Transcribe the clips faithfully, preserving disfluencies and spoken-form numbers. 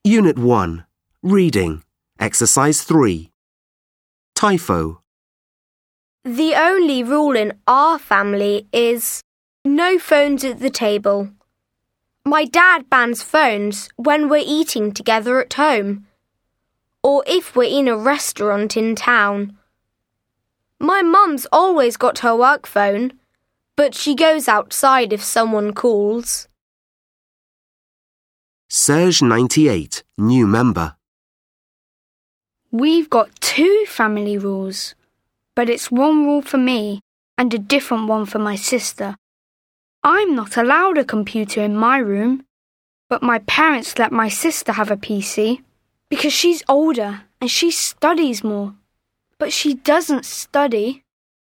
Unit one. Reading. Exercise three. Typho. The only rule in our family is no phones at the table. My dad bans phones when we're eating together at home, or if we're in a restaurant in town. My mum's always got her work phone, but she goes outside if someone calls. Serge ninety-eight, new member. We've got two family rules, but it's one rule for me and a different one for my sister. I'm not allowed a computer in my room, but my parents let my sister have a P C because she's older and she studies more. But she doesn't study.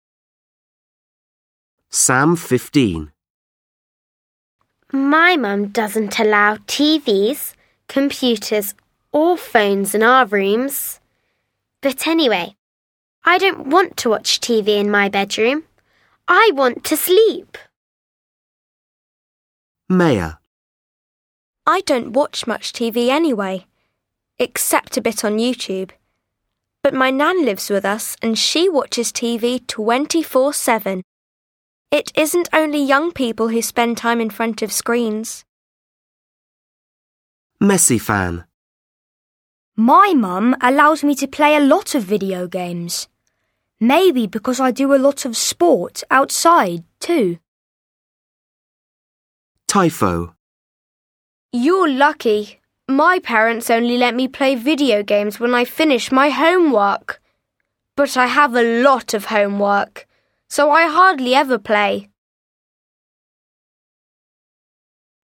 Sam fifteen. My mum doesn't allow T Vs, computers or phones in our rooms. But anyway, I don't want to watch T V in my bedroom. I want to sleep. Maya. I don't watch much T V anyway, except a bit on YouTube. But my nan lives with us and she watches T V twenty-four seven. It isn't only young people who spend time in front of screens. Messi fan. My mum allows me to play a lot of video games. Maybe because I do a lot of sport outside too. Typho. You're lucky. My parents only let me play video games when I finish my homework. But I have a lot of homework, so I hardly ever play.